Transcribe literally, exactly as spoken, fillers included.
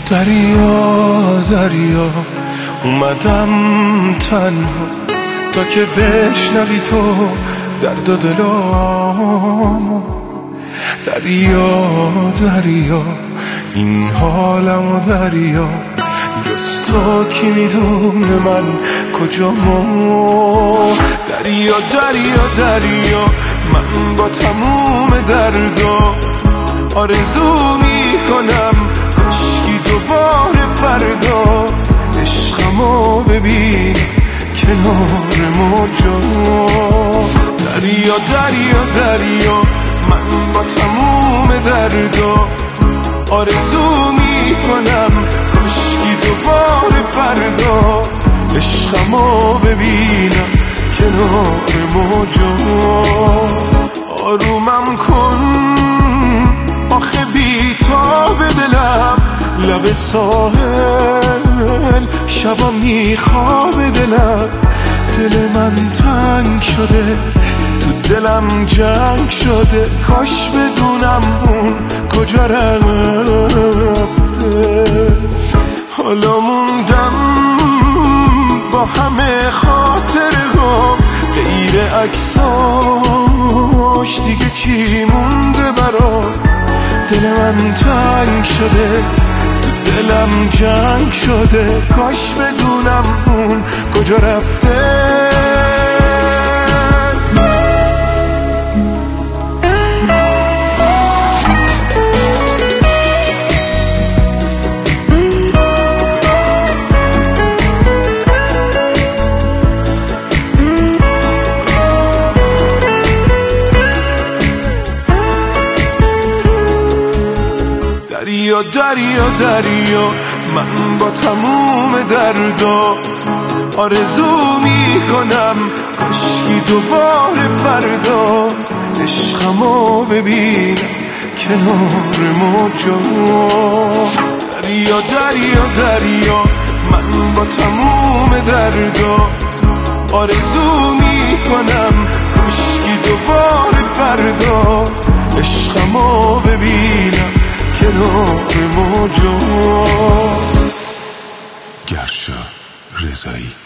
دریا دریا اومدم تنها تا که بشنوی تو درد و دلامو. دریا دریا این حالمو دریا، جز تو کی میدونه من کجامو. دریا دریا دریا من با تموم دردا آرزو میکنم کاشکی دوباره فردا عشقمو ببین کنار موجا. دریا دریا دریا من با تموم دردا آرزو میکنم کاشکی دوباره فردا عشقمو ببینم کنار موجا. آرومم کن آخه بی‌تاب دلم لب ساحل شبا میخواب دلم. دل من تنگ شده تو دلم جنگ شده، کاش بدونم اون کجا رفته. حالا موندم با همه خاطرهام غیر عکساش دیگه کی مونده برام. دل من تنگ شده تو دلم جنگ شده، کاش بدونم اون کجا رفته. دریا دریا دریا من با تموم دردا آرزو میکنم کاشکی دوباره فردا عشقمو ببینم کنار موجا. دریا دریا دریا من با تموم دردا آرزو میکنم کاشکی دوباره فردا عشقمو ببینم کنار موجا. گرشا رضایی.